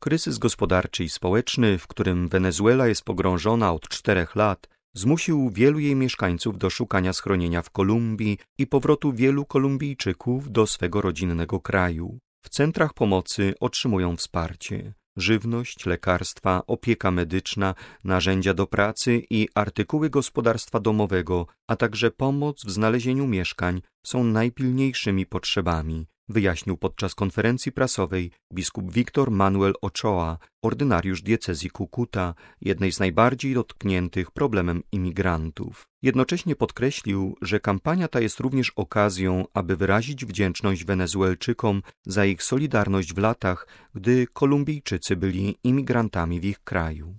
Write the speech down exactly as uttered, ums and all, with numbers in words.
Kryzys gospodarczy i społeczny, w którym Wenezuela jest pogrążona od czterech lat, zmusił wielu jej mieszkańców do szukania schronienia w Kolumbii i powrotu wielu Kolumbijczyków do swego rodzinnego kraju. W centrach pomocy otrzymują wsparcie: żywność, lekarstwa, opieka medyczna, narzędzia do pracy i artykuły gospodarstwa domowego, a także pomoc w znalezieniu mieszkań są najpilniejszymi potrzebami, wyjaśnił podczas konferencji prasowej biskup Victor Manuel Ochoa, ordynariusz diecezji Cucuta, jednej z najbardziej dotkniętych problemem imigrantów. Jednocześnie podkreślił, że kampania ta jest również okazją, aby wyrazić wdzięczność Wenezuelczykom za ich solidarność w latach, gdy Kolumbijczycy byli imigrantami w ich kraju.